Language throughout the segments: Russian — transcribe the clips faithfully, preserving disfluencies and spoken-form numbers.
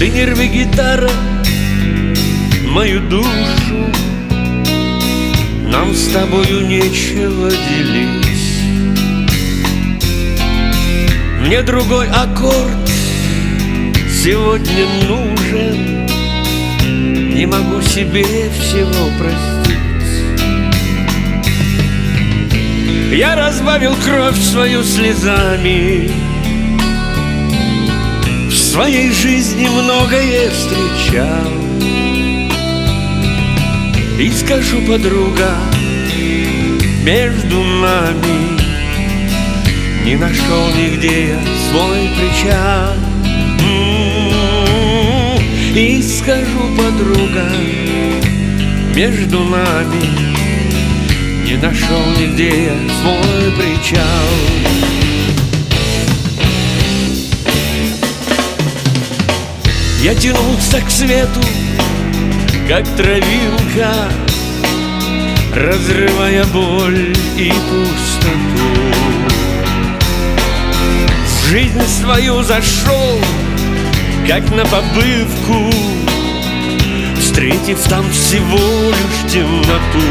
Ты не рви, гитара, мою душу, нам с тобою нечего делить. Мне другой аккорд сегодня нужен, не могу себе всего простить. Я разбавил кровь свою слезами, в своей жизни многое встречал. И скажу, подруга, между нами не нашел нигде я свой причал. И скажу, подруга, между нами не нашел нигде я свой причал. Я тянулся к свету, как травинка, разрывая боль и пустоту. В жизнь свою зашел, как на побывку, встретив там всего лишь темноту.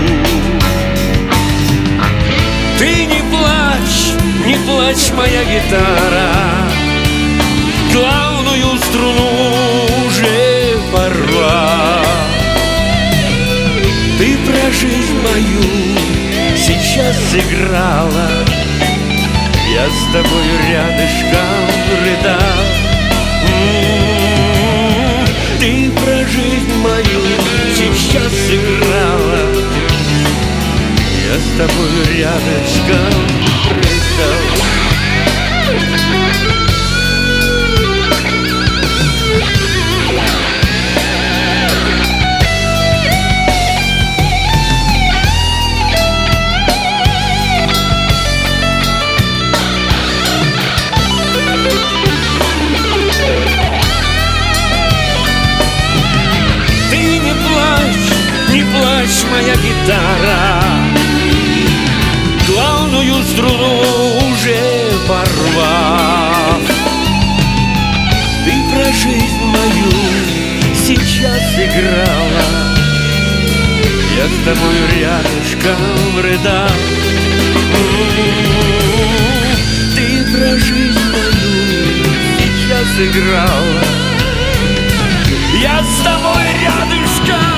Ты не плачь, не плачь, моя гитара, главную струну уже порвала. Ты про жизнь мою сейчас сыграла, я с тобою рядышком рыдал. Ты про жизнь мою сейчас сыграла, я с тобою рядышком рыдал. Моя гитара, главную струну уже порвав. Ты про жизнь мою сейчас играла, я с тобою рядышком рыдал. Ты про жизнь мою сейчас играла, я с тобой рядышком